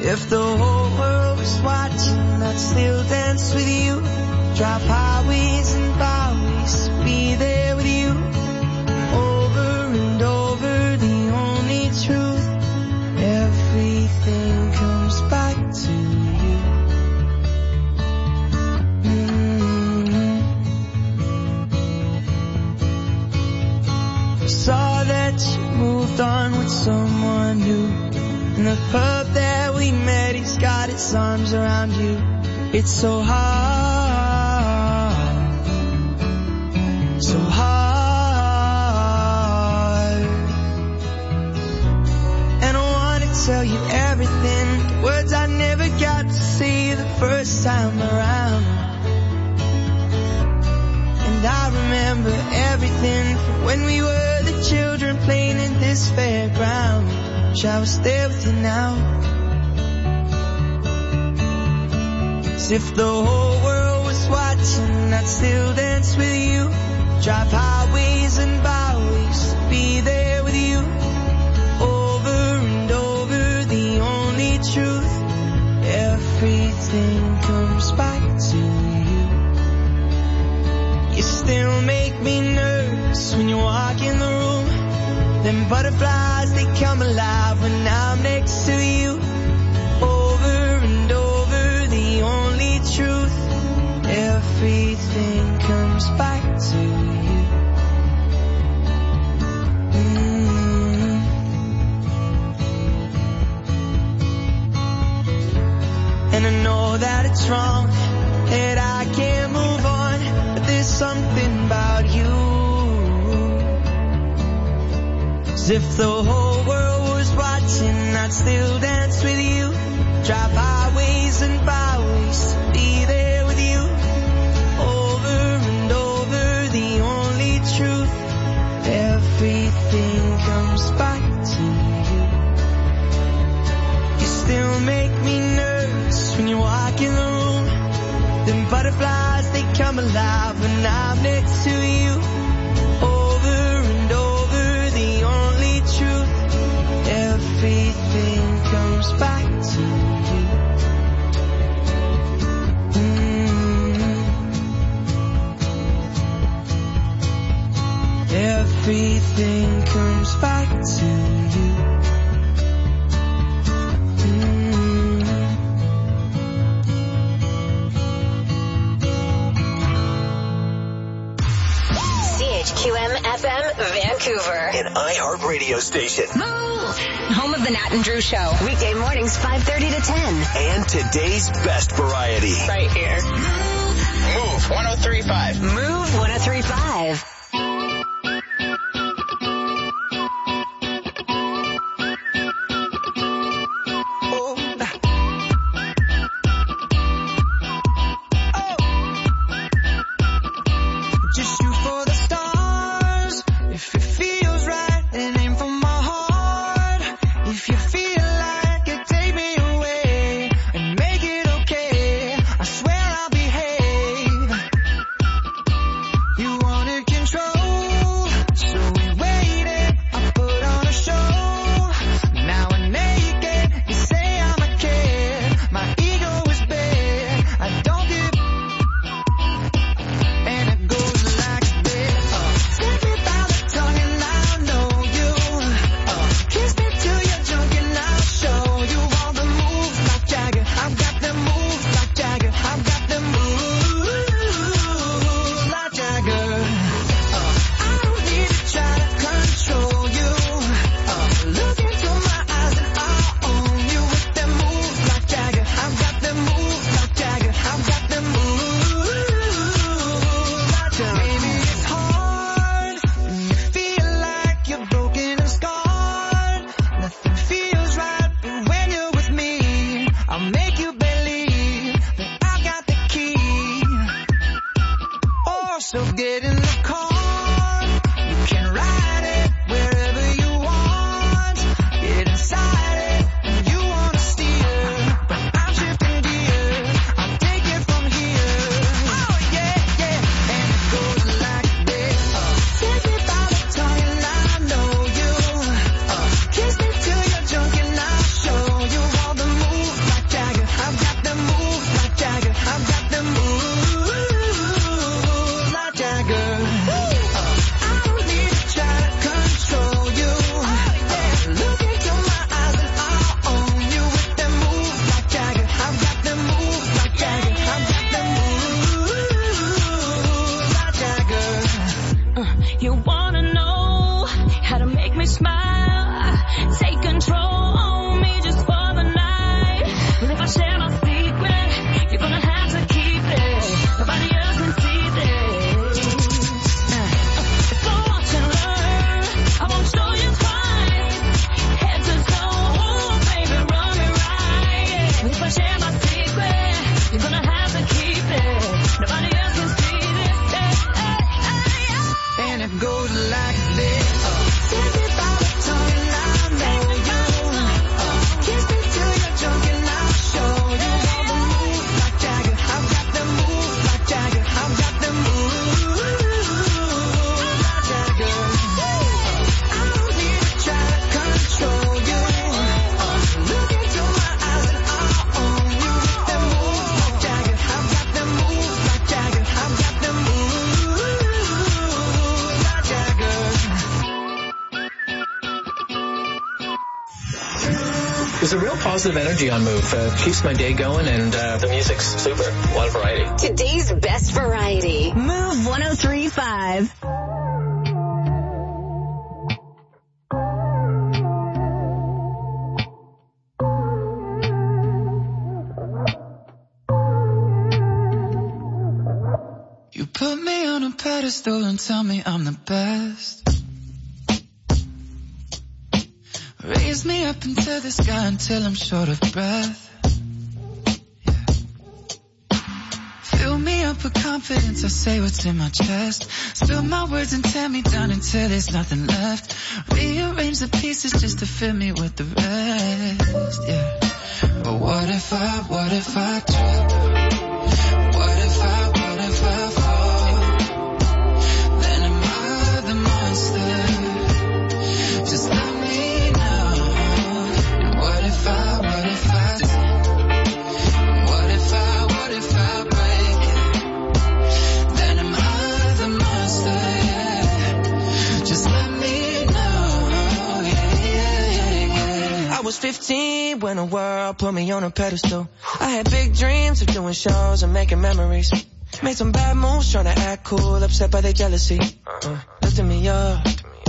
If the whole world was watching, I'd still dance with you. Drive highways and byways, be there with you. Over and over, the only truth. Everything comes back to you. I saw that you moved on with someone new. In the pub that we met, he's got his arms around you. It's so hard, so hard. And I wanna tell you everything, the words I never got to say the first time around. And I remember everything from when we were the children playing in this fairground. Wish I was there with you now. 'Cause if the whole world was watching, I'd still dance with you. Drive highways and byways, be there with you. Over and over, the only truth. Everything comes back to you. You still make me nervous when you walk in the room. Them butterflies, they come alive when I'm next to you. Over and over, the only truth. Everything comes back to you. And I know that it's wrong, that I can't move on, but there's something about you. 'Cause if the whole world was watching, I'd still dance with you. Drive highways and byways, be there with you. Over and over, the only truth. Everything comes back to you. You still make me nervous when you walk in the room. Them butterflies, they come alive when I'm next to you. Over and over, the only truth. Everything comes back to you. Everything comes back to you. CHQM-FM Vancouver. An iHeart radio station. Move! Home of the Nat and Drew Show. Weekday mornings 5:30 to 10. And today's best variety. Right here. Move 103.5. Move 103.5. You wanted control. There's a real positive energy on Move. Keeps my day going, and the music's super. A lot of variety. Today's best variety. Move 103.5. You put me on a pedestal and tell me I'm the best. Raise me up into the sky until I'm short of breath. Yeah. Fill me up with confidence, I say what's in my chest. Spill my words and tear me down until there's nothing left. Rearrange the pieces just to fill me with the rest. Yeah. But what if I trip? What if I fall? Then am I the monster? Just let me know. And what if I break it? Then am I the monster? Yeah. Just let me know. Yeah. I was 15 when the world put me on a pedestal. I had big dreams of doing shows and making memories. Made some bad moves trying to act cool, upset by their jealousy. Lifting me up.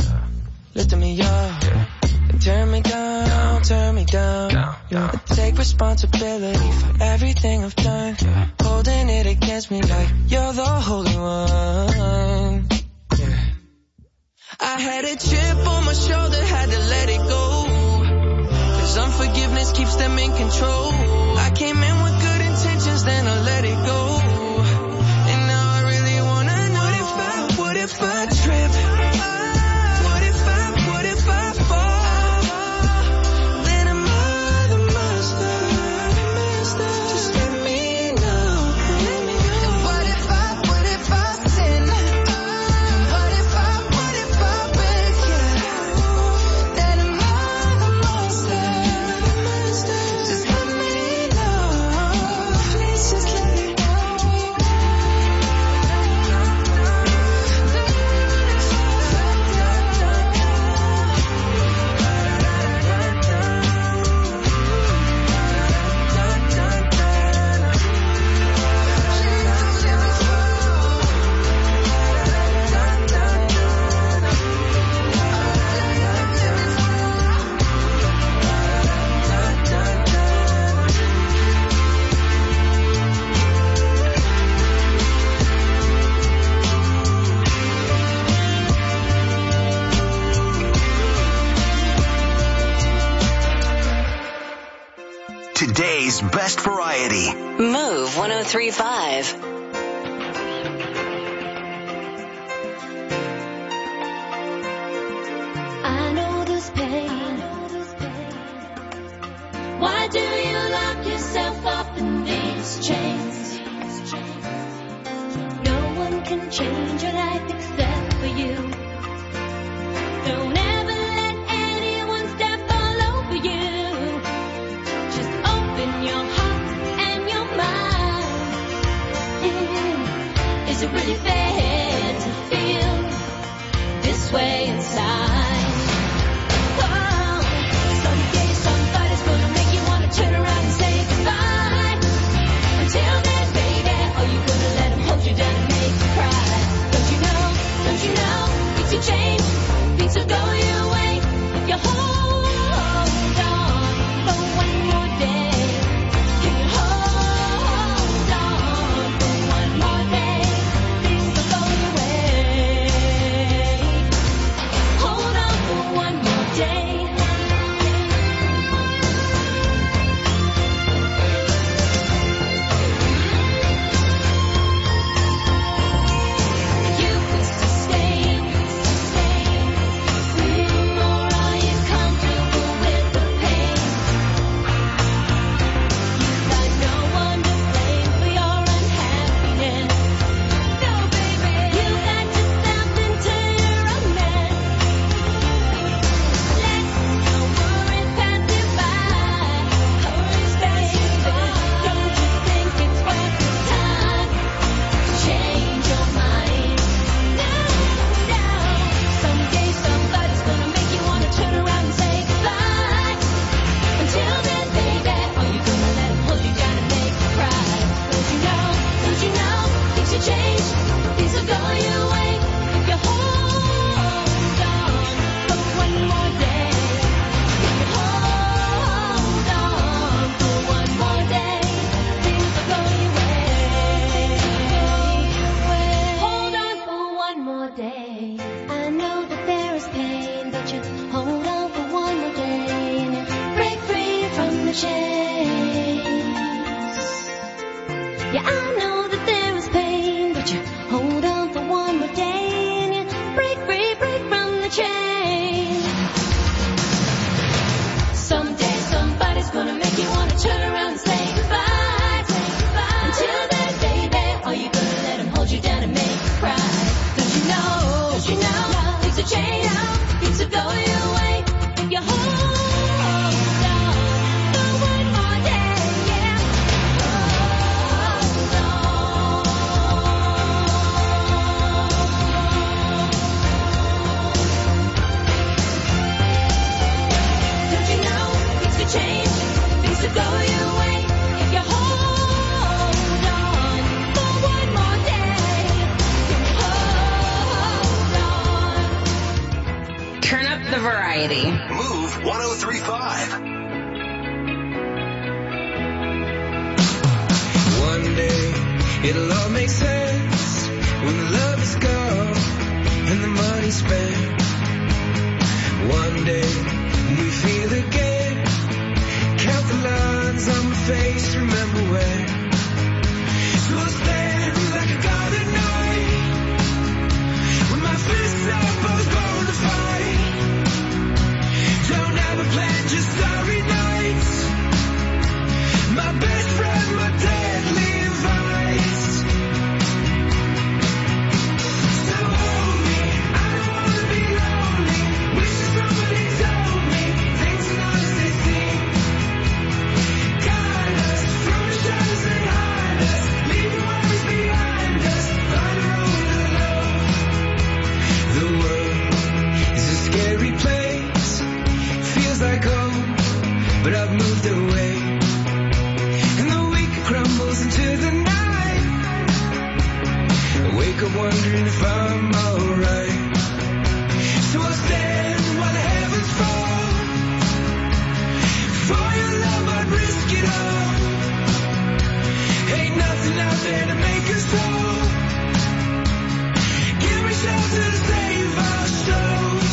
And turn me down. Yeah. I take responsibility for everything I've done. Holding it against me like you're the holy one. Yeah. I had a chip on my shoulder, had to let it go. 'Cause unforgiveness keeps them in control. I came in with good intentions, then I let it go. And now I really wanna know, what if I trip? What if I fall? Then am I the monster? Just let me know. And what if I sin? And what if I break it? Then am I the monster? Just let me know. Please just let me know. Today's best variety. Move 103.5. I know this pain. Why do you lock yourself up in these chains? No one can change your life except for you. Don't ever let anyone step all over you. Just open your heart and your mind. Is it really fair to feel this way inside? Oh, someday somebody's gonna make you wanna turn around and say goodbye. Until then, baby, are you gonna let him hold you down and make you cry? Don't you know chase. Yeah, I know that there is pain, but you hold on for one more day and you break from the chain. Someday somebody's gonna make you wanna turn around and say goodbye, say goodbye. Until then, baby, are you gonna let him hold you down and make you cry? Don't you know, things are changing, things are going your way. If you hold on for one more day, yeah, hold on. Don't you know things could change, things could go your way if you hold on for one more day. Hold on. Turn up the variety. Move 1035. One day it'll all make sense when the love is gone and the money spent. One day we feel again, count the lines on my face, remember when. So I'll stand like a god at night, with my fists up, I was born to fight. Don't have a plan, just starry nights. My best friend, my deadly advice. So hold me, I don't wanna be lonely. Wishing somebody told me things are not as they seem. Guide us from the shadows that hide us. Leave your worries behind us. Find a road alone. The world is a scary place. Feels like home, but I've moved away. And the week crumbles into the night. I wake up wondering if I'm alright. So I'll stand while the heavens fall. For your love I'd risk it all. Ain't nothing out there to make us whole. Give me shelter to save our souls.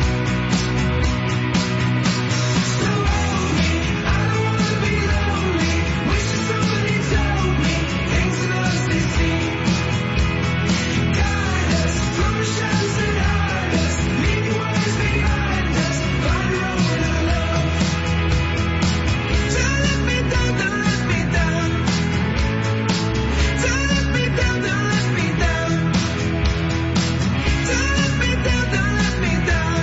So hold me, I don't wanna be lonely. Wishing somebody told me things are not as they seem. Guide us from the shadows that hide us. Leave your worries behind us. Find a road alone. Don't let me down, don't let me down. Don't let me down, don't let me down. Don't let me down, don't let me down.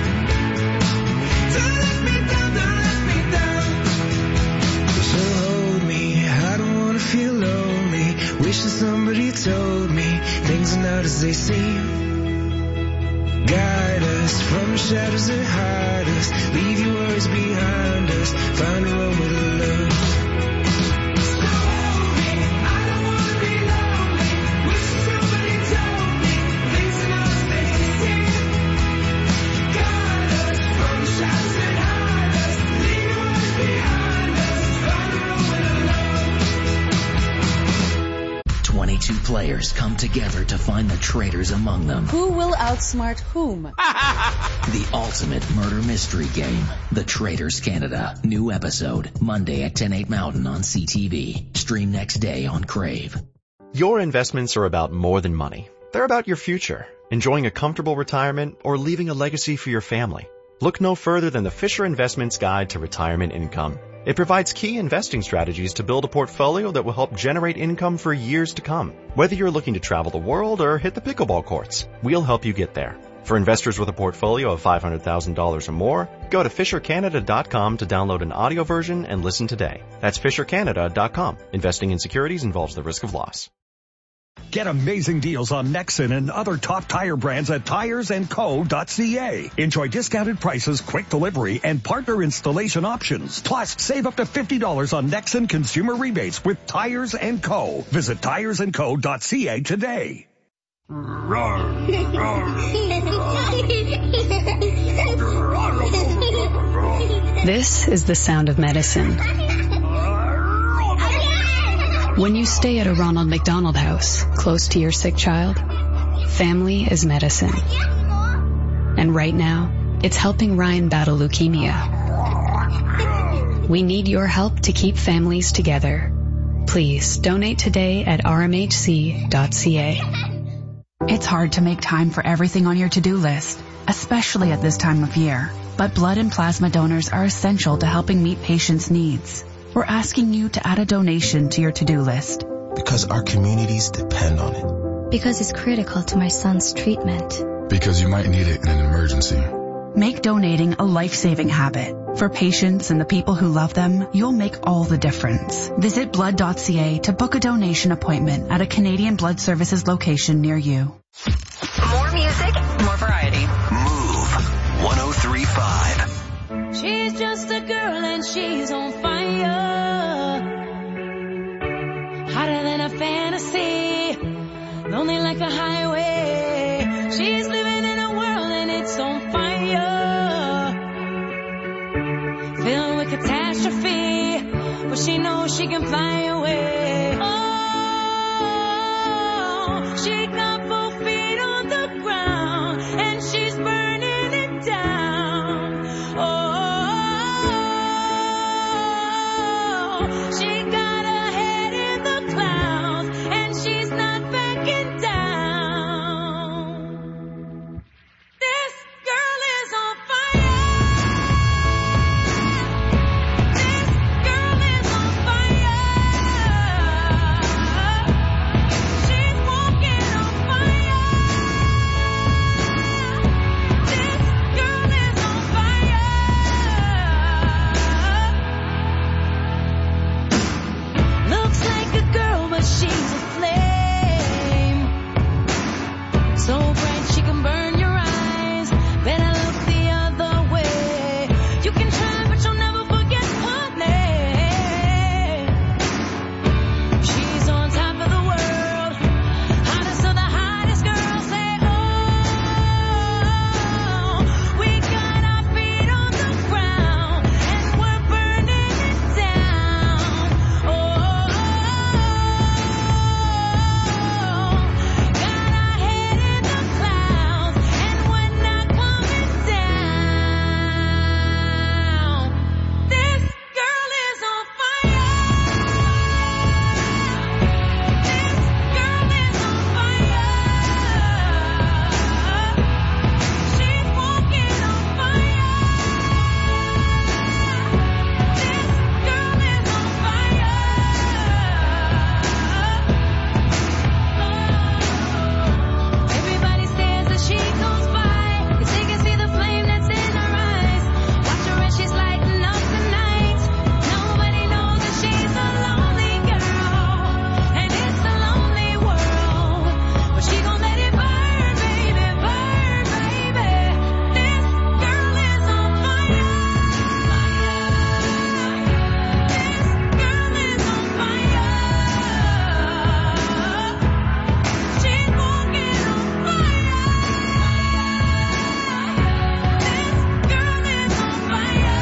Don't let me down, don't let me down. So hold me, I don't wanna feel lonely. Wishing somebody told me things are not as they seem. Guide us from the shadows that hide us. Leave your worries behind us. Find a road with love. So hold me, I don't wanna be lonely. Wishing somebody told me things are not as they seem. Guide us from the shadows that hide us. Leave your worries behind us. Find a road with love. 22 players come together to find the traitors among them. Who will outsmart whom? The ultimate murder mystery game. The Traitors Canada. New episode, Monday at 10/8 Mountain on CTV. Stream next day on Crave. Your investments are about more than money. They're about your future, enjoying a comfortable retirement or leaving a legacy for your family. Look no further than the Fisher Investments Guide to Retirement Income. It provides key investing strategies to build a portfolio that will help generate income for years to come. Whether you're looking to travel the world or hit the pickleball courts, we'll help you get there. For investors with a portfolio of $500,000 or more, go to FisherCanada.com to download an audio version and listen today. That's FisherCanada.com. Investing in securities involves the risk of loss. Get amazing deals on Nexen and other top tire brands at tiresandco.ca. Enjoy discounted prices, quick delivery, and partner installation options. Plus, save up to $50 on Nexen consumer rebates with Tires & Co. Visit tiresandco.ca today. This is the sound of medicine. When you stay at a Ronald McDonald House, close to your sick child, family is medicine. And right now, it's helping Ryan battle leukemia. We need your help to keep families together. Please donate today at rmhc.ca. It's hard to make time for everything on your to-do list, especially at this time of year. But blood and plasma donors are essential to helping meet patients' needs. We're asking you to add a donation to your to-do list. Because our communities depend on it. Because it's critical to my son's treatment. Because you might need it in an emergency. Make donating a life-saving habit. For patients and the people who love them, you'll make all the difference. Visit blood.ca to book a donation appointment at a Canadian Blood Services location near you. More music, more variety. Move 103.5. She's just a girl and she's on fire. Hotter than a fantasy. Lonely like a highway. She's living in a world and it's on fire. Filled with catastrophe. But she knows she can fly away. Oh, she got both feet on the ground. And she's burning it down. Oh, she got her head in the clouds. And she's not backing down. This girl is on fire. This girl is on fire. She's walking on fire. This girl is on fire. Looks like a girl, but she's a flame. So bright she can burn your eyes. Better look the other way. You can try, but you'll never forget her name. She's on top of the world. Hottest of the hottest girls say, oh, we got our feet on the ground and we're burning it down. Oh, got our head in the clouds and we're not coming down. This girl is on fire. This girl is on fire. She's walking on fire. This girl is on fire. Everybody stares as she goes by, 'cause they can see the flame that's in her eyes. Watch her as she's lighting up the night. Nobody knows that she's a lonely girl, and it's a lonely world. But she gon' let it burn, baby, burn, baby. This girl is on fire. This girl is on fire. She's walking on fire. This girl is on fire.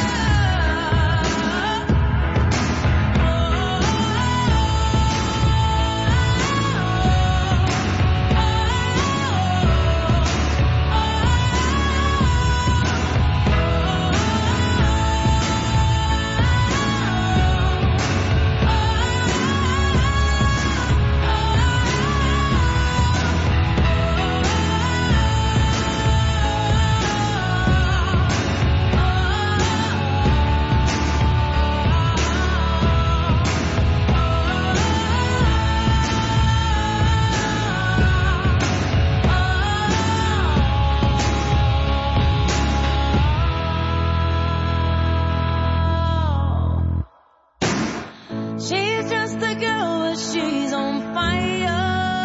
She's just a girl, but she's on fire.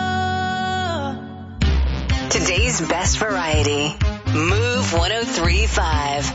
Today's best variety. Move 103.5.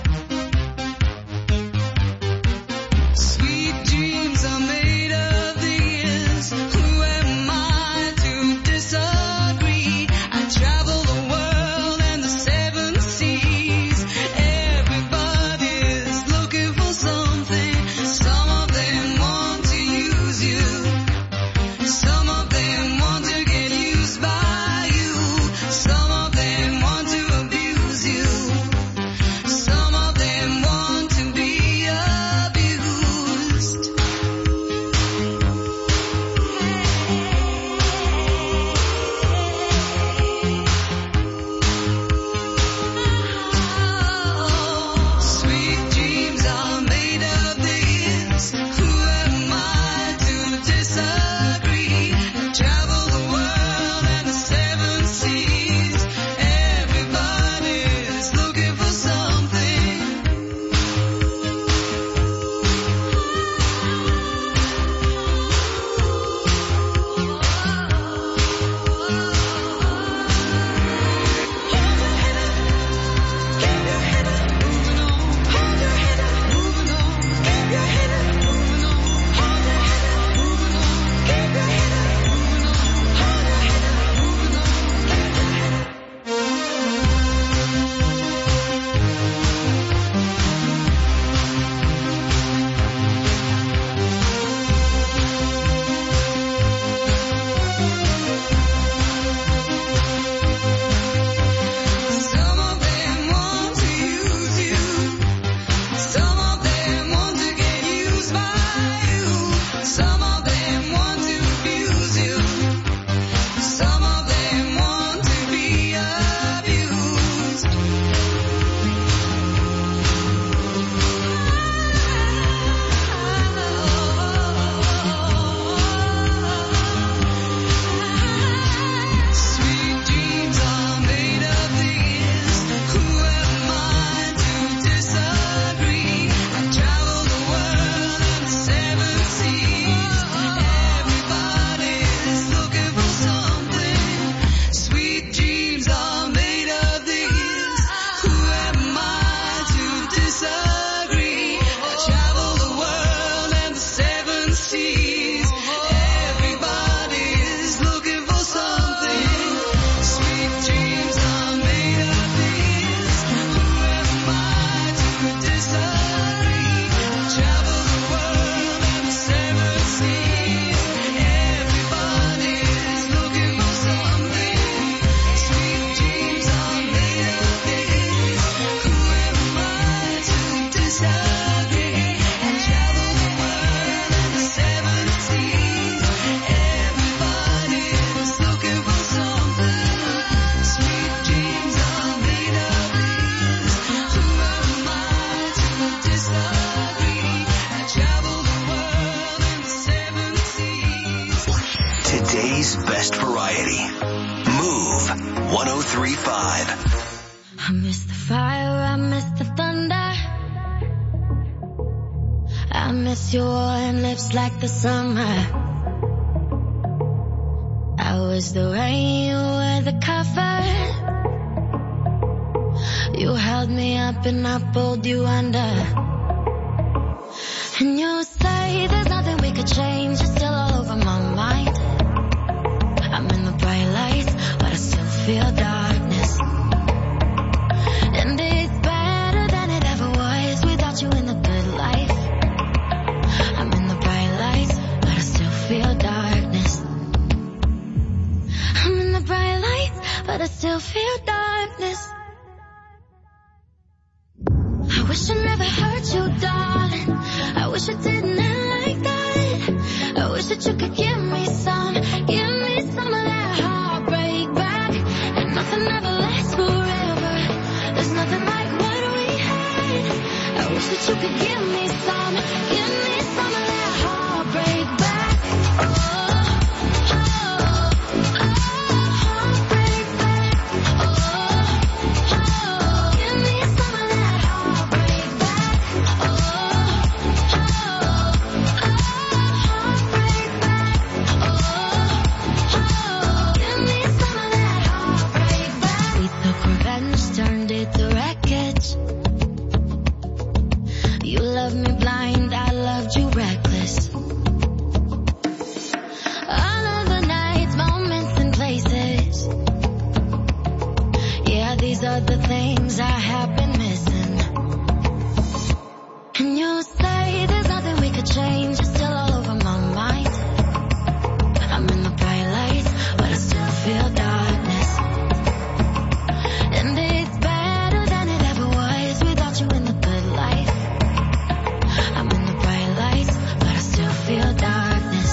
Sweet dreams are made of these. Who am I to disagree? I travel the world and the seven seas. Everybody's looking for something. Some of them want to use you. Some of them want to get used by you. Some of them want to abuse you. Some of Today's best variety. Move 103.5. I miss the fire, I miss the thunder. I miss your warm lips like the summer. I was the rain, you were the cover. You held me up and I pulled you under. And you say there's nothing we could change, you're still all over my mind. I'm in the bright lights, but I still feel darkness. And it's better than it ever was without you in the good life. I'm in the bright lights, but I still feel darkness. I'm in the bright lights, but I still feel darkness. I wish I never hurt you, darling. I wish I didn't end like that. I wish that you could give me some of that heartbreak back. And nothing ever lasts forever. There's nothing like what we had. I wish that you could give me some of that heartbreak back. Heartbreak back. Give me some of that heartbreak back. Heartbreak back. Give me some of that heartbreak back. We took revenge, turned it to wreckage. You loved me blind, I loved you reckless. All of the nights, moments and places. Yeah, these are the things I have been missing. And you say there's nothing we could change, you're still all over my mind. I'm in the bright lights, but I still feel darkness. And it's better than it ever was without you in the good life. I'm in the bright lights, but I still feel darkness.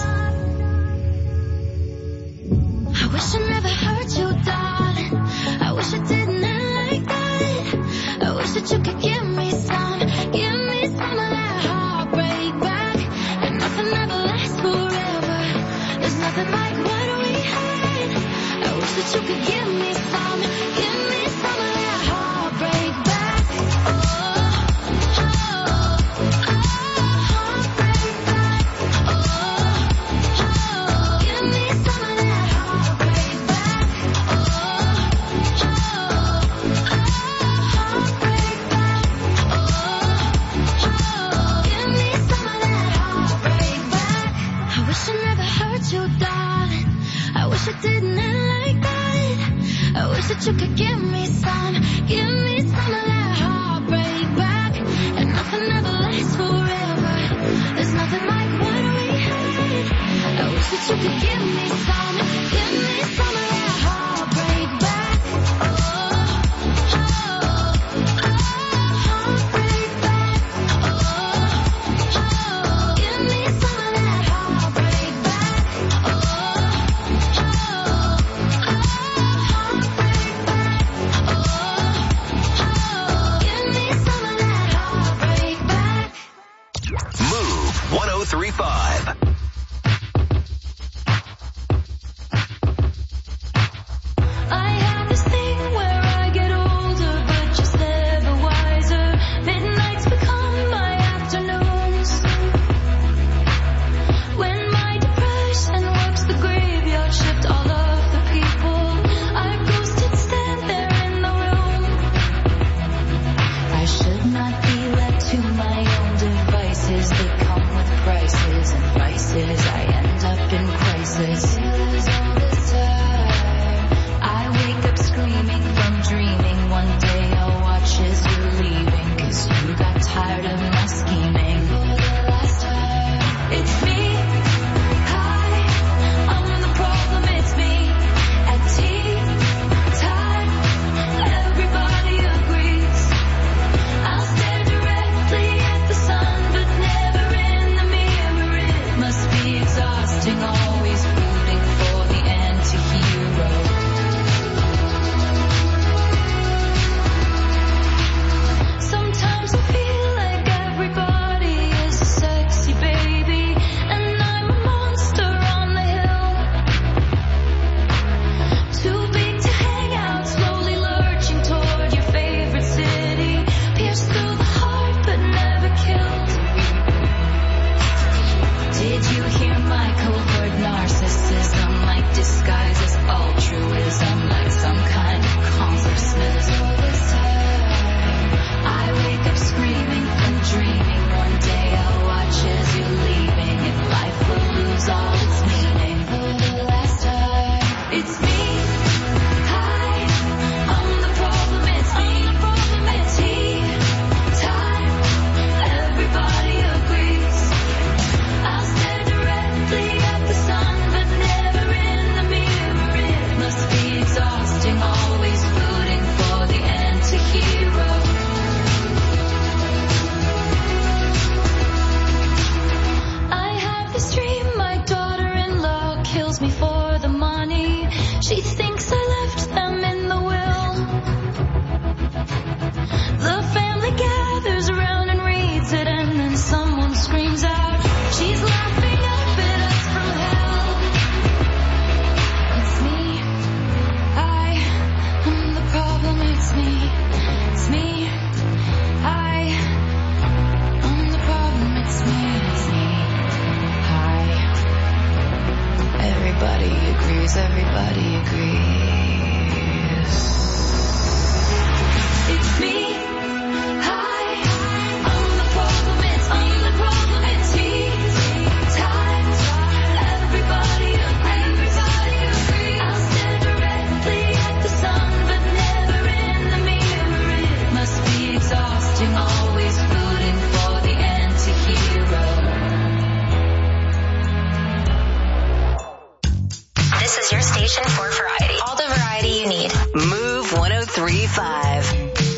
I wish I never hurt you, darling. I wish I didn't end like that. I wish that you could give me some of that heartbreak back. And nothing ever lasts forever. There's nothing like what we had. I wish that you could give me some of that heartbreak back. Heartbreak back. Give me some of that heartbreak back. Heartbreak back. Give me some of that heartbreak back. I wish I never hurt you, darling. I wish I didn't end like that. I wish that you could give me some of that heartbreak back. And nothing ever lasts forever. There's nothing like what we had. I wish that you could give me some of that heartbreak back. Heartbreak back. Give me some of that heartbreak back. Heartbreak back. Give me some of that heartbreak back. Move 103.5. I have this thing where I get older, but just never wiser. Midnights become my afternoons. When my depression works the graveyard shift, all of the people I ghosted stand there in the room. I should not be left to my own devices. They come with prices and vices. guess everybody agrees. It's me. Hi. I'm the problem. It's me. The problem. It's me. Times. Everybody agrees. I'll stare directly at the sun, but never in the mirror. It must be exhausting, always rooting for the anti-hero. This is your station for variety. All the variety you need. Move 103.5.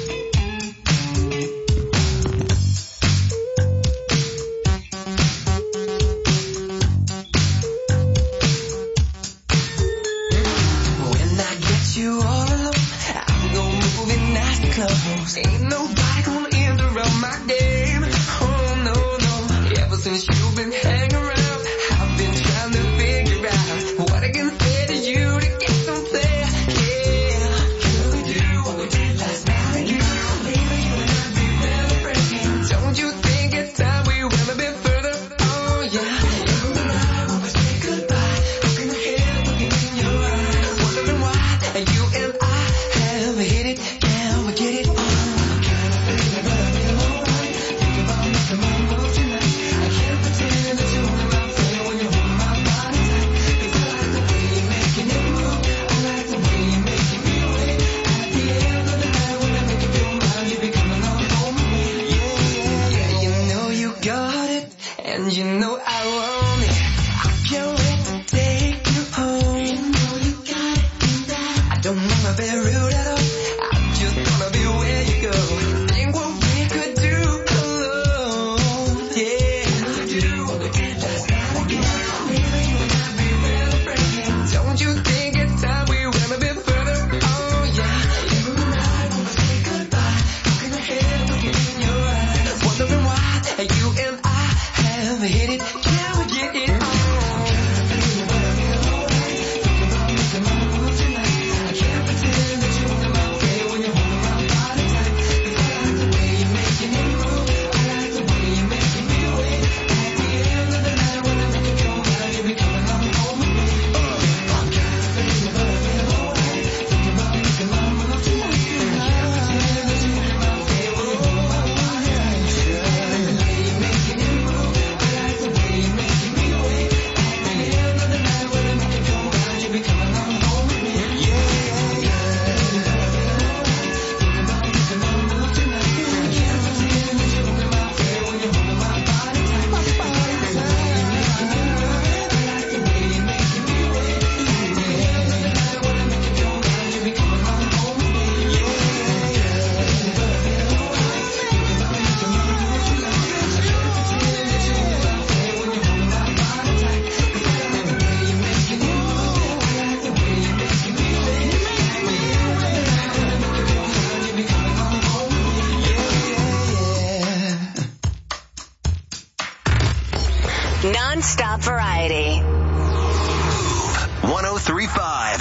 When I get you all alone, I'm gonna move in nice clothes. Ain't nobody gonna interrupt my game. Oh no, no. Ever since you've been hanging around, I've been trying to figure out what I can say to you to get some play. Yeah, can we do what we did last night? You, baby, you and I be better friends. Don't you think it's time we went a bit further? Oh yeah. Every night when we say goodbye, looking ahead, looking in your eyes, wondering why you and I have hit it. Can we get it on? Can I feel it, but I feel alright. Think about making my move tonight. I can't pretend that you're in my play when you hold my body tight. 'Cause I like the way you're making it move. I like the way you're making me wait. At the end of the night when I make you feel mine, you be coming on home with me. Yeah, yeah, yeah. You know you got it, and you know I want it. I can't wait to take you home. You know you got it, and I don't wanna be rude at all. I just wanna be where you go. Think what we could do alone. Yeah, do what we did last night again. Maybe you and I be better friends. Don't you think it's time we went a bit further? Oh yeah. Every night when we say goodbye, looking ahead, looking in your eyes, wondering why you and I have hit it. Can we get it on? I can't pretend that you're in my way when you're holding my body tight. 'Cause I like the way you're making it move. I like the way you're making me wait. At the end of the night when I make you feel mine, you be coming on home with me. I'm kind of crazy, but I feel alright. Think about making my move tonight. I can't pretend that you're in my way when you're holding my body tight. I like the way you're making it move. I like the way you're making me wait. At the end of the night when I make you feel mine, you be coming on home with me. Yeah, yeah, yeah. Think about making my move tonight. I can't pretend that you're in my way when you're holding my body tight. I like the way you're making it move. I like the way you're making me wait. At the end of the night when I make you feel mine, you be coming on home with me. Yeah, yeah, yeah. But I feel alright. Think about making my move tonight. I can't pretend that you're in my way when you're holding my body tight. 'Cause I like the way you're making it move. I like the way you're making me wait. At the end of the night when I make you feel mine, you be coming on home with me. Yeah, yeah, yeah. Non-stop variety. 103.5.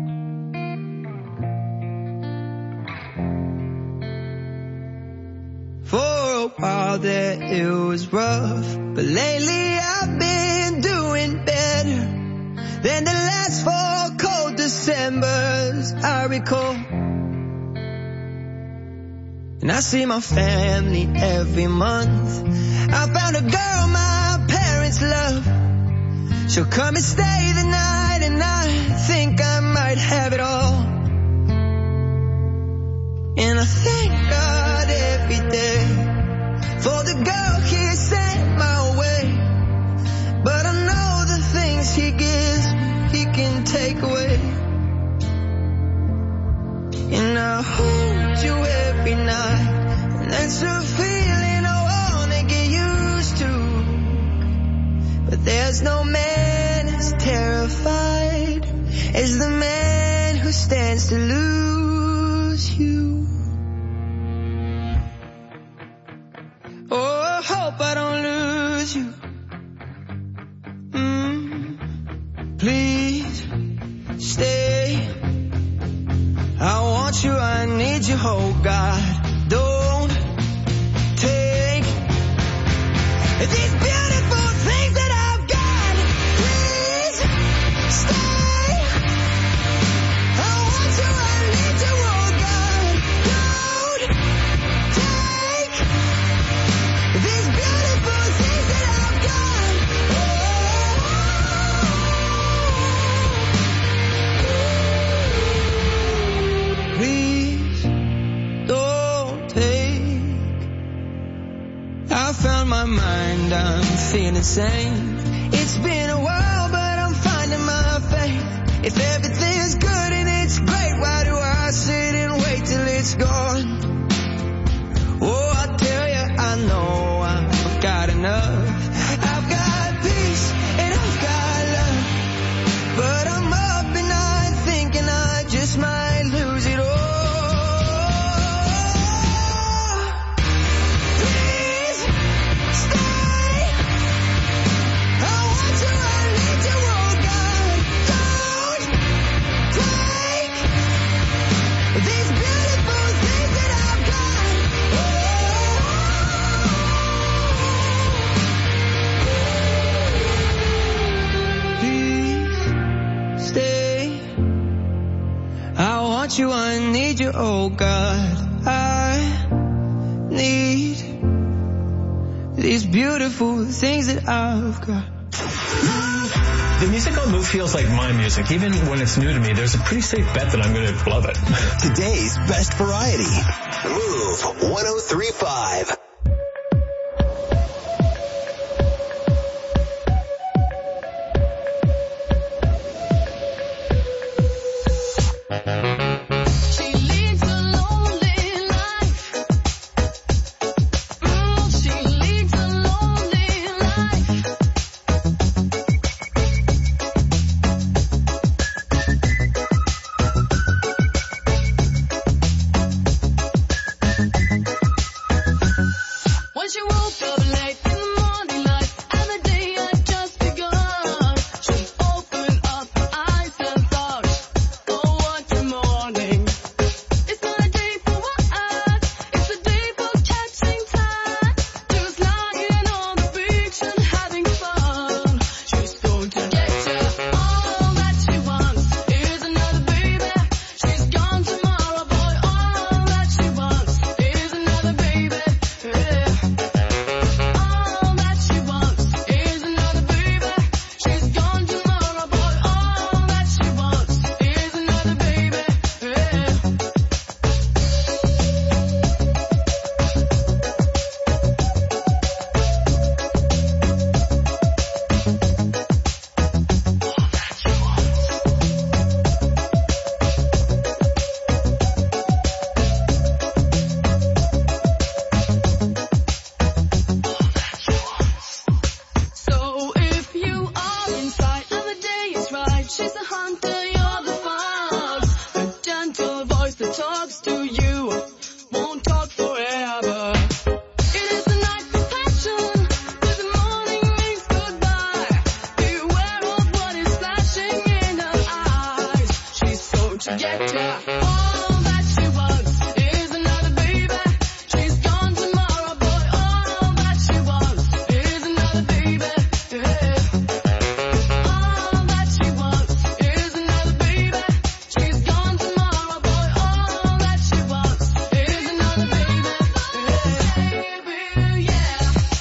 For a while there it was rough, but lately I've been doing better than the last 4 cold Decembers I recall. And I see my family every month. I found a girl my parents love. She'll come and stay the night, and I think I might have it all. And I thank God every day for the girl he sent my way. But I know the things he gives me, he can take away. And I hold you every night, and that's a feeling I wanna get used to. But there's no man as terrified as the man who stands to lose you. Oh, I hope I don't lose you. Please stay. I want you, I need you, oh God. Don't take these beautiful things that I've got. Please stay. feeling sane. It's been a while, but I'm finding my faith. If everything's good and it's great, why do I sit and wait till it's gone? Oh, I tell you, I know I've got enough. I've got peace and I've got love, but I'm up at night thinking I just might lose it all. Please stay. I want you, I need you, oh God. Don't take these beautiful things that I've got. Please stay. I want you, I need you, oh God. I need these beautiful things that I've got. The music on Move feels like my music. Even when it's new to me, there's a pretty safe bet that I'm going to love it. Today's best variety. Move 103.5. She leads a lonely life. She leads a lonely life. When she woke up late in the morning light, and the day had just begun, she opened up her eyes and thought, oh, what a morning. It's not a day for work, it's a day for catching time. Just lying on the beach and having fun. She's going to get you. All that she wants is another baby. She's gone tomorrow, boy. All that she wants is another baby. Yeah. All that she wants is another baby. She's gone tomorrow, boy. All that she wants is another baby. Yeah. So if you are inside and the day is right, she's the hunter, you're the fox. A gentle voice that talks to you won't talk forever. It is the night for passion, but the morning means goodbye. Beware of what is flashing in her eyes. She's so to get ya. All that she wants is another baby. She's gone tomorrow, boy. All that she wants is another baby. Yeah. All that she wants is another baby. She's gone tomorrow, boy. All that she wants is another baby. Yeah. Yeah.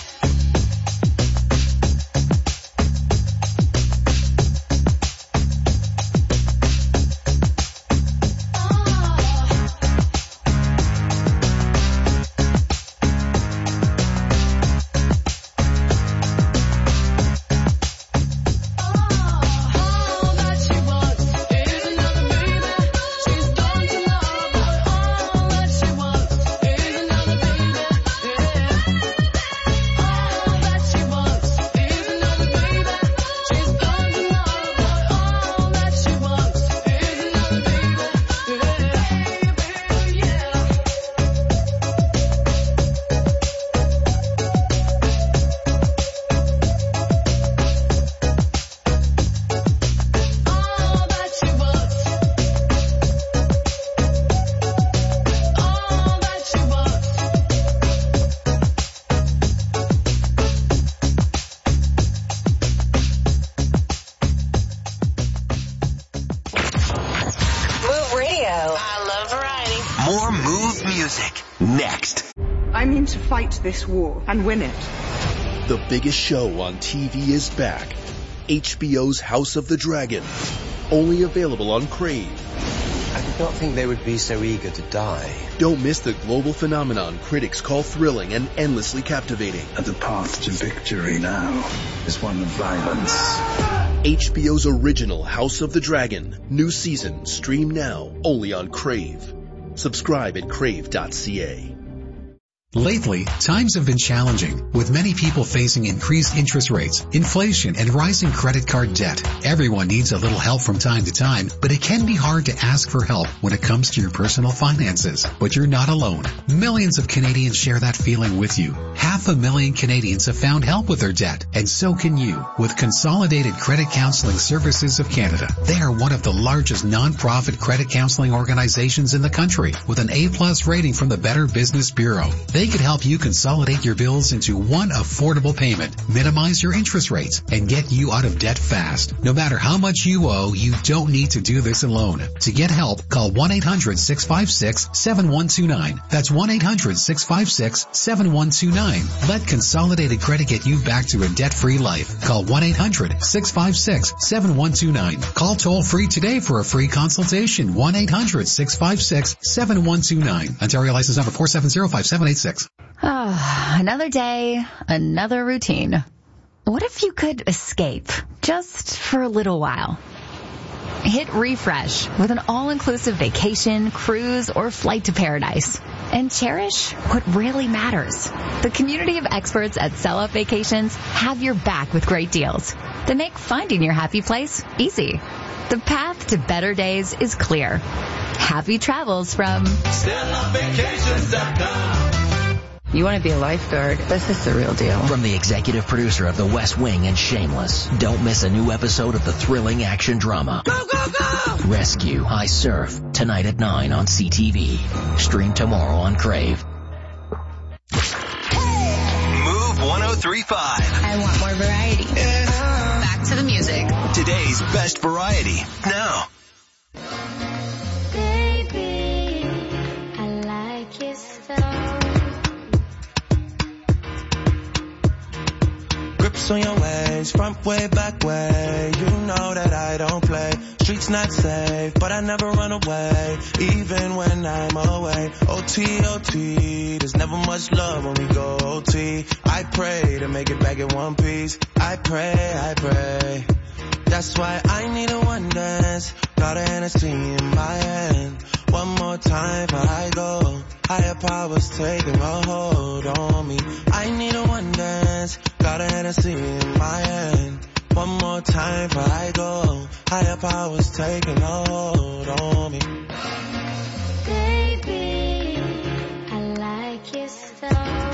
All that she wants is another baby. She's gone tomorrow, boy. All that she wants is another baby. Yeah. All that she wants is another baby. She's gone tomorrow, boy. All that she wants is another baby. Yeah. All that she wants. All that she wants. Move Radio. I love variety. More Move music. Next. I mean to fight this war and win it. The biggest show on TV is back. HBO's House of the Dragon. Only available on Crave. I did not think they would be so eager to die. Don't miss the global phenomenon critics call thrilling and endlessly captivating. And the path to victory now is one of violence. HBO's original House of the Dragon. New season. Stream now. Only on Crave. Subscribe at crave.ca. Lately, times have been challenging, with many people facing increased interest rates, inflation, and rising credit card debt. Everyone needs a little help from time to time, but it can be hard to ask for help when it comes to your personal finances. But you're not alone. Millions of Canadians share that feeling with you. 500,000 Canadians have found help with their debt, and so can you, with Consolidated Credit Counseling Services of Canada. They are one of the largest non-profit credit counseling organizations in the country, with an A+ rating from the Better Business Bureau. They could help you consolidate your bills into one affordable payment, minimize your interest rates, and get you out of debt fast. No matter how much you owe, you don't need to do this alone. To get help, call 1-800-656-7129. That's 1-800-656-7129. Let Consolidated Credit get you back to a debt-free life. Call 1-800-656-7129. Call toll-free today for a free consultation. 1-800-656-7129. Ontario license number 4705786. Another day, another routine. What if you could escape, just for a little while? Hit refresh with an all-inclusive vacation, cruise, or flight to paradise. And cherish what really matters. The community of experts at Sell Up Vacations have your back with great deals that make finding your happy place easy. The path to better days is clear. Happy travels from SellUpVacations.com. You want to be a lifeguard? This is the real deal. From the executive producer of The West Wing and Shameless, don't miss a new episode of the thrilling action drama, Go, Go, Go! Rescue, I Surf, tonight at 9 on CTV. Stream tomorrow on Crave. Move 103.5. I want more variety. Back to the music. Today's best variety. Now. Baby, I like your style. Grips on your ways, front way, back way. You know that I don't play. Streets not safe, but I never run away, even when I'm away. OT, OT, there's never much love when we go OT. I pray to make it back in one piece. I pray. That's why I need a one dance. Got a Hennessy in my hand. One more time before I go. Higher powers taking a hold on me. I need a one dance. Got a Hennessy in my hand. One more time before I go. Higher powers taking a hold on me. Baby, I like your style.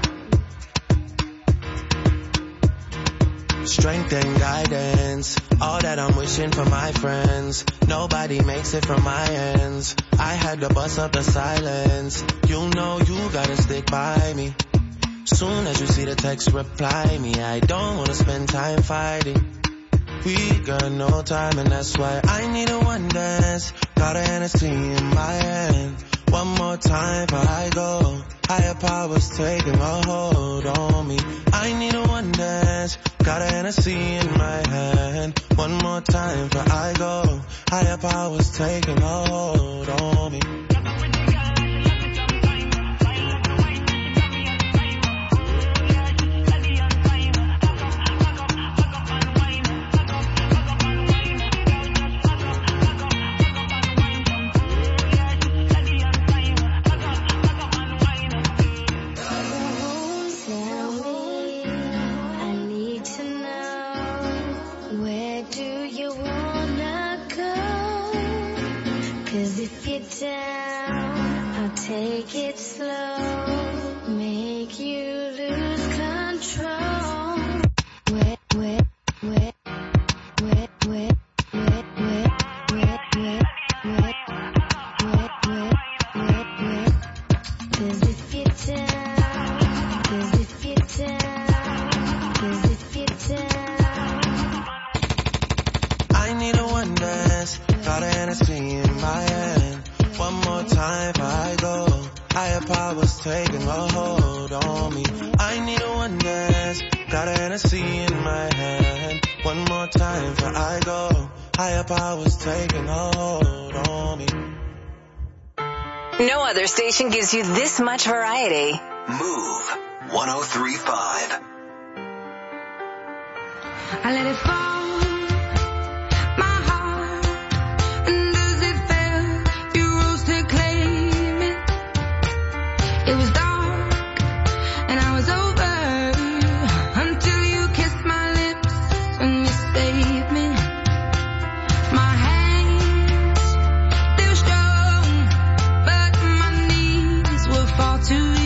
Strength and guidance, all that I'm wishing for my friends. Nobody makes it from my ends. I had to bust up the silence. You know you gotta stick by me. Soon as you see the text, reply me. I don't wanna spend time fighting. We got no time, and that's why I need a one dance. Got a Hennessy in my hand. One more time before I go. Higher powers taking a hold on me. I need a one dance. Got a Hennessy in my hand. One more time before I go. Higher powers taking a hold on me. Take it slow, make you lose control. Wet, wet, wet, wet, wet, wet, wet, wet, wet, wet, wet, wet, wet, wet. 'Cause if you're down, 'cause if you're down, 'cause if you're down. I need a one dance, got a Hennessy in my hand. One more time before I go. Higher powers taking a hold on me. I need a one dance. Got a Hennessy in my hand. One more time before I go. Higher powers taking hold on me. No other station gives you this much variety. Move 103.5. I let it fall, my heart, and as it fell, you rose to claim it. It was dark, and I was over, until you kissed my lips, and you saved me. My hands, they were strong, but my knees were far too weak.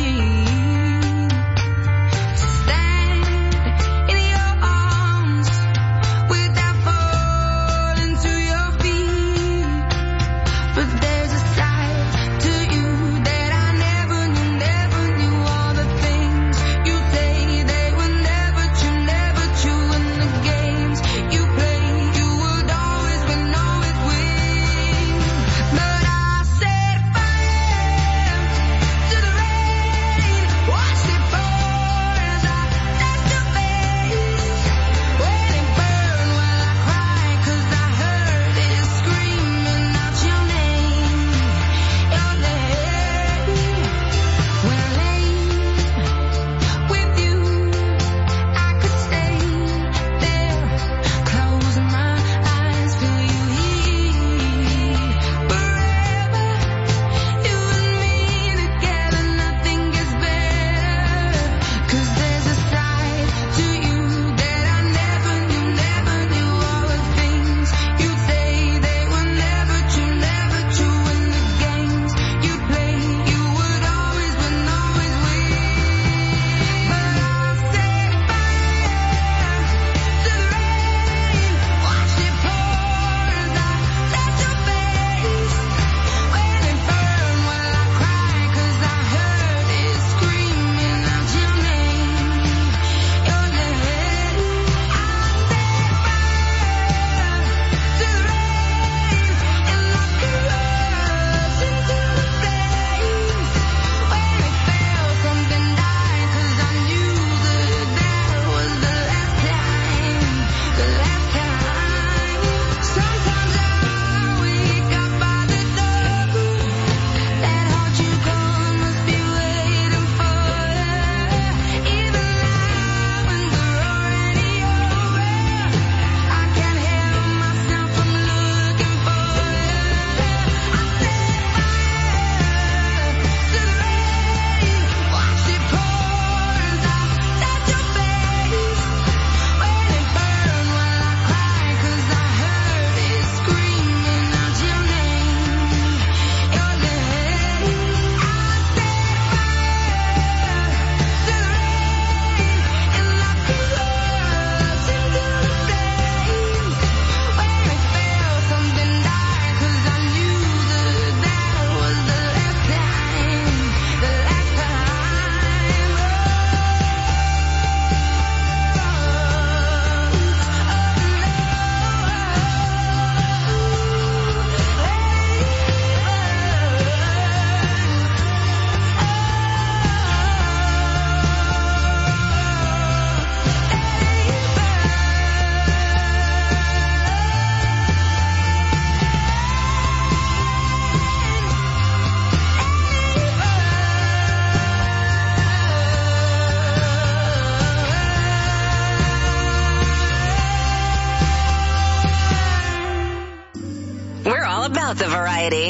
About the variety.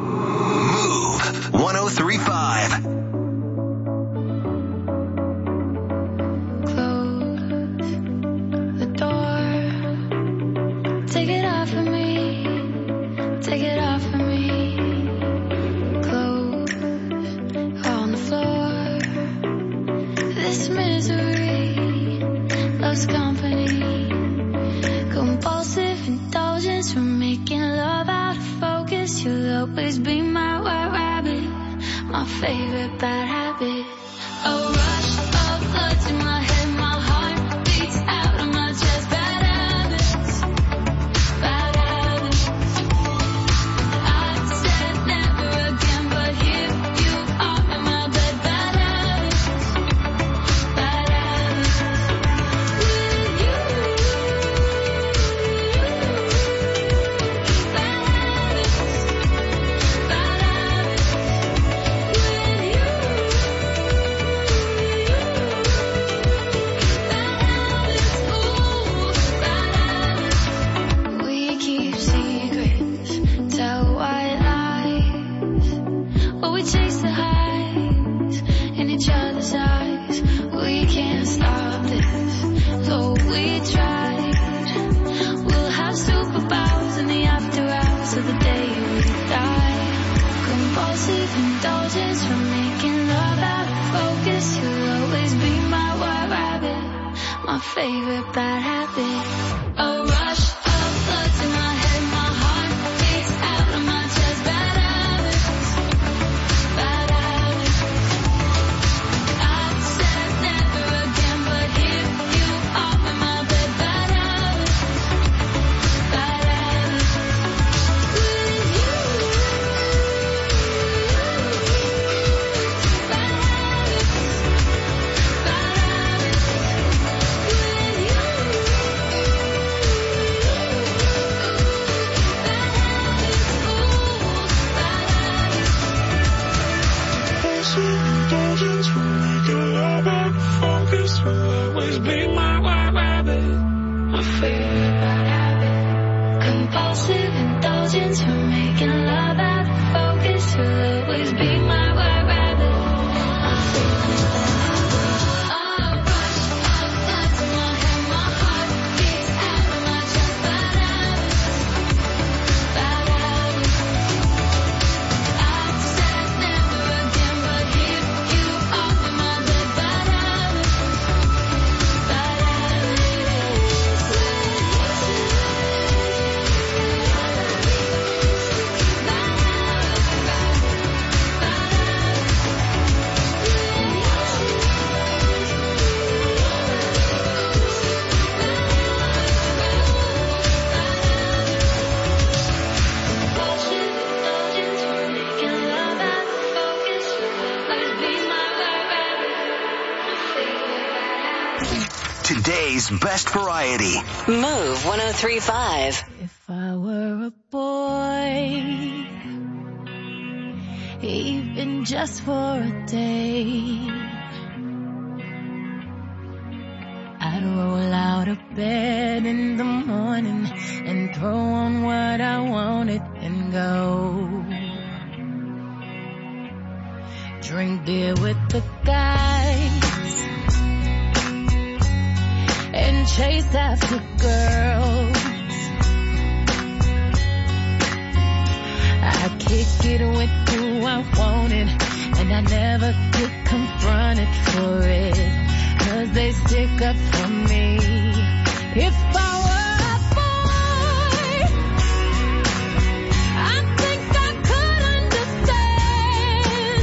Move 103.5. Close the door. Take it off of me. Take it off of me. Clothes on the floor. This misery loves company. Compulsive indulgence from making love out of focus. You'll always be my white rabbit, my favorite bad habit. A rush of blood to my head, my heart beats out of my chest. Bad habits, bad habits. I said never again, but here you are in my bed. Bad habits, bad habits. With you. favorite bad habit. A rush of blood to my head, my heart beats out of my chest. Bad habits, bad habits. I said never again, but here you are in my bed. Bad habits, bad habits. With you, bad habits, bad habits. With you, bad habits, ooh, bad habits. Patient indulgence will make you love it. Focus will always be my white rabbit. My favorite bad habit. Compulsive indulgence for making love out. Focus will always be my white rabbit. My favorite bad habit. A rush of blood to my head, my heart beats out of my chest. Bad habits, bad habits. I said never again, but here you are in my bed. Bad habits, bad Today's best variety. Move 103.5. If I were a boy, even just for a day, I'd roll out of bed in the morning and throw on what I wanted and go. Drink beer with the guys and chase after girls. I kick it with who I wanted, and I never get confronted for it, 'cause they stick up for me. If I were a boy, I think I could understand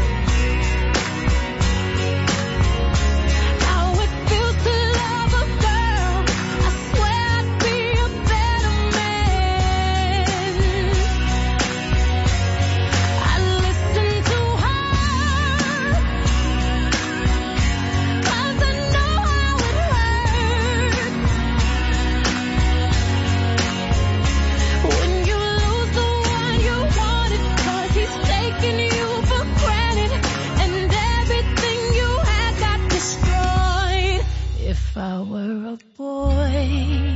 how it feels to love a girl. I swear I'd be a better man. I listen to her, 'cause I know how it hurts when you lose the one you wanted, 'cause he's taking you for granted and everything you had got destroyed. If I were a boy,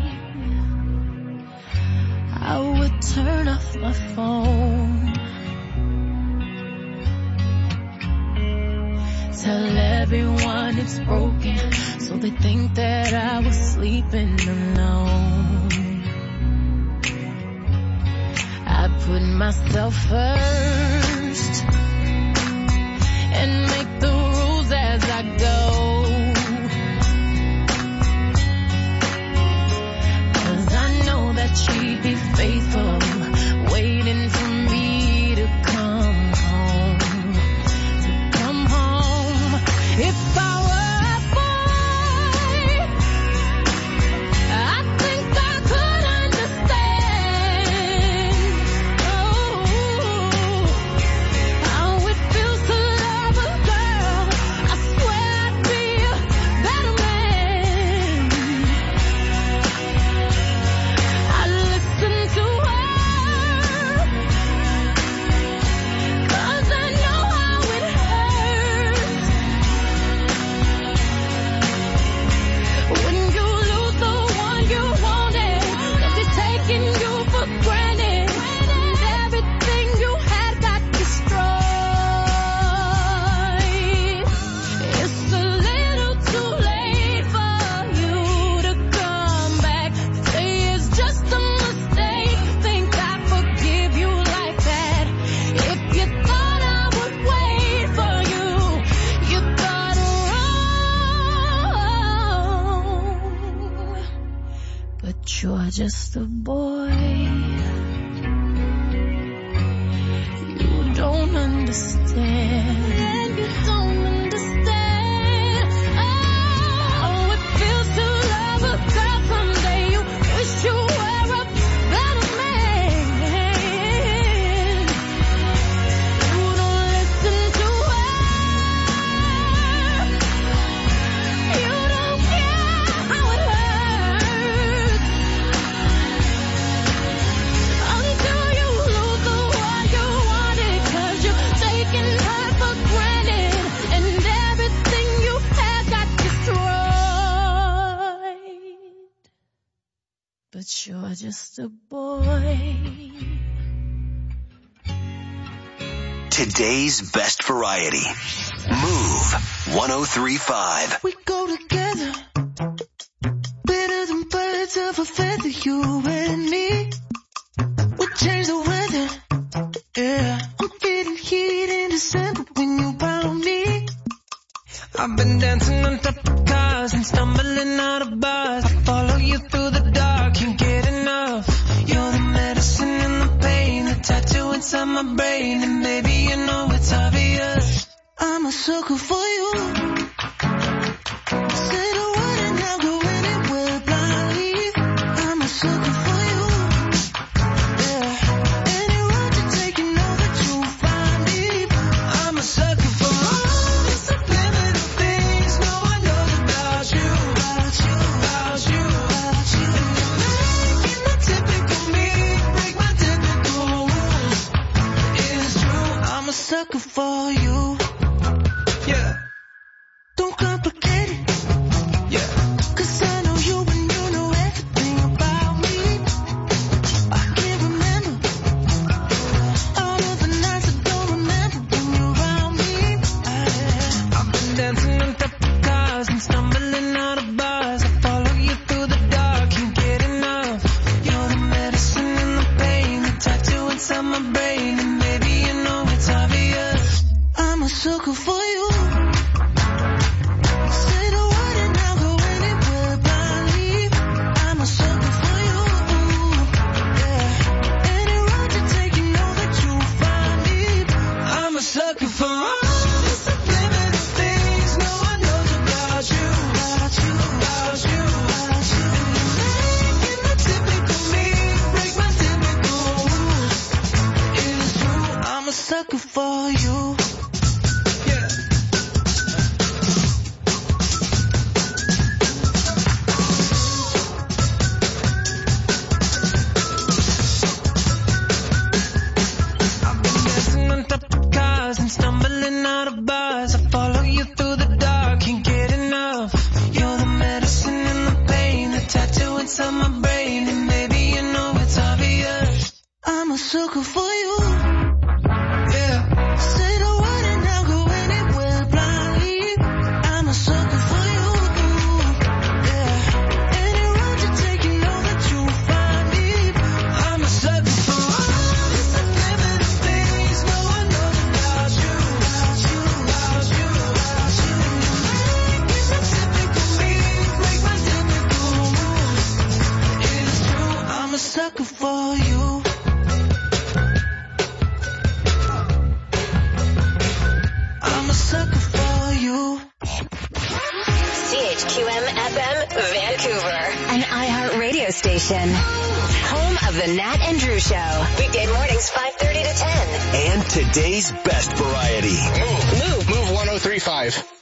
I would turn off my phone, tell everyone it's broken, so they think that I was sleeping alone. I put myself first and make the rules as I go, 'cause I know that she'd be faithful, waiting for me to come home, If I were a boy, I think I could understand how it feels to love a girl. I swear I'd be a better man. I listen to But you're just a boy. You don't understand. And you don't understand. Oh, it feels to love a girl someday. You wish you were a better man. You don't listen to her. You don't care how it hurts. Until you lose the one you wanted, 'cause you're taking her for granted, and everything you had got destroyed. But you're just a boy. Today's best variety. Move 103.5. We go together, better than birds of a feather, you and me. We change the weather, yeah. I'm feeling heat in December when you found me. I've been dancing on top of cars and stumbling out of bars. I follow you through the dark, can't get enough. You're the medicine and the pain, the tattoo inside my brain, and baby you know it's obvious. I'm a sucker for you. Say the word and I'll go anywhere blindly. I'm a sucker for you. Yeah. Any road you take, you know that you'll find me. I'm a sucker for all the subliminal things no one knows about you. About you, about you, about you. And you're making the typical me break my typical rules. It's true, I'm a sucker for you. Yeah. Don't complicate it. Yeah. 'Cause I know you and you know everything about me. I can't remember all of the nights I don't remember when you're around me. I've been dancing on top of cars and stumbling out of bars. I follow you through the dark, can't get enough. You're the medicine and the pain, the tattoo inside my brain, and baby you know it's obvious. I'm a sucker for you. Say the word and I'll go anywhere blindly. I'm a sucker for you. Yeah. Any road you take, you know that you'll find me. I'm a sucker for all the subliminal things no one knows about you. About you, about you, about you. And you're making the typical me break my typical rules. It's true, I'm a sucker for you. Yeah. I've been dancing on top of cars and stumbling out of bars. I follow you through the dark, can't get enough. You're the medicine and the pain, the tattoo inside my brain, and baby you know it's obvious. I'm a sucker for you. Yeah. Say the word and I'll go anywhere blindly. I'm a sucker for you. Yeah. Any road you take, you know that you'll find me. I'm a sucker for all the subliminal things no one knows about you. About you, about you, about you. And you're making the typical me break my typical rules. It's true, I'm a sucker for you. I'm a sucker for you. CHQM FM Vancouver, an iHeartRadio station. Home of the Nat and Drew Show. Weekday mornings 5:30 to 10. And today's best variety. Move 103.5.